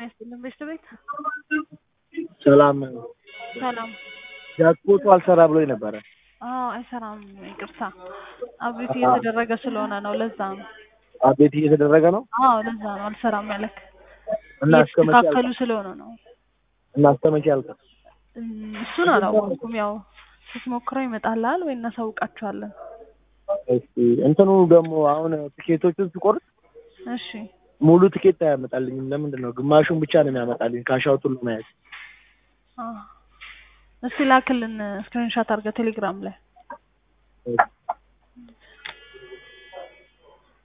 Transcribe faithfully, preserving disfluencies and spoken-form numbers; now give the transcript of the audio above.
አይስልም በስተቤት ሰላም ሰላም ጃክፖቱ አልሰራ ብሎኝ ነበረ። አዎ አይሰራም ይቅርታ አብዴት እየተደረገ ስለሆነ ነው ለዛ ነው አብዴት እየተደረገ ነው አዎ ለዛ ነው አልሰራም ያለክ እና እስከመቼ እየተካከሉ ስለሆነ ነው እና እስከመቼ ያልቃል እሱን አላወኩም ያው ስትሞክረው ይመጣልሃል ወይ እናሳውቃቸዋለን እሺ እንትኑ ደግሞ አሁን ቲኬቶቹን ስቆርጥ እሺ ሙሉ ቲኬት አያመጣልኝም ለምንድን ነው ግማሹን ብቻ ነው የሚያመጣልኝ ካሻውት ሁሉ ማለት አዎ እስቲ ላክልን ስክሪንሾት አድርገህ ቴሌግራም ላይ